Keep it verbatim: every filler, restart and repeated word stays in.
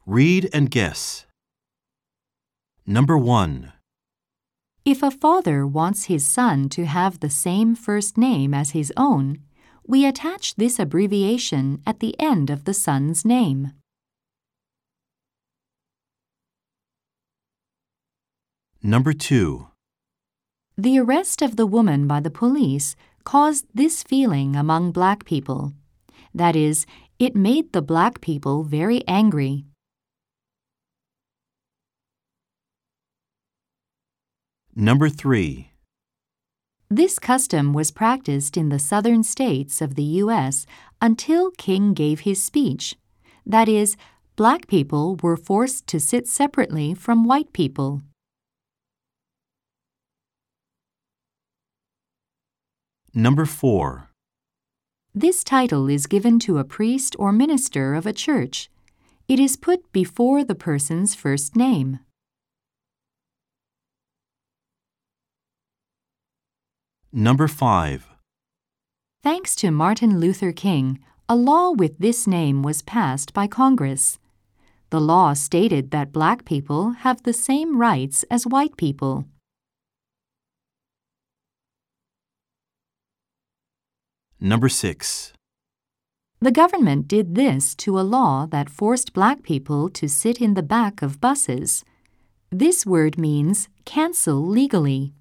Read and guess. Number one. If a father wants his son to have the same first name as his own, we attach this abbreviation at the end of the son's name. Number two. The arrest of the woman by the police caused this feeling among black people. That is, it made the black people very angry. Number three. This custom was practiced in the southern states of the U S until King gave his speech. That is, black people were forced to sit separately from white people. Number four. This title is given to a priest or minister of a church. It is put before the person's first name. Number five. Thanks to Martin Luther King, a law with this name was passed by Congress. The law stated that black people have the same rights as white people. Number six. The government did this to a law that forced black people to sit in the back of buses. This word means cancel legally.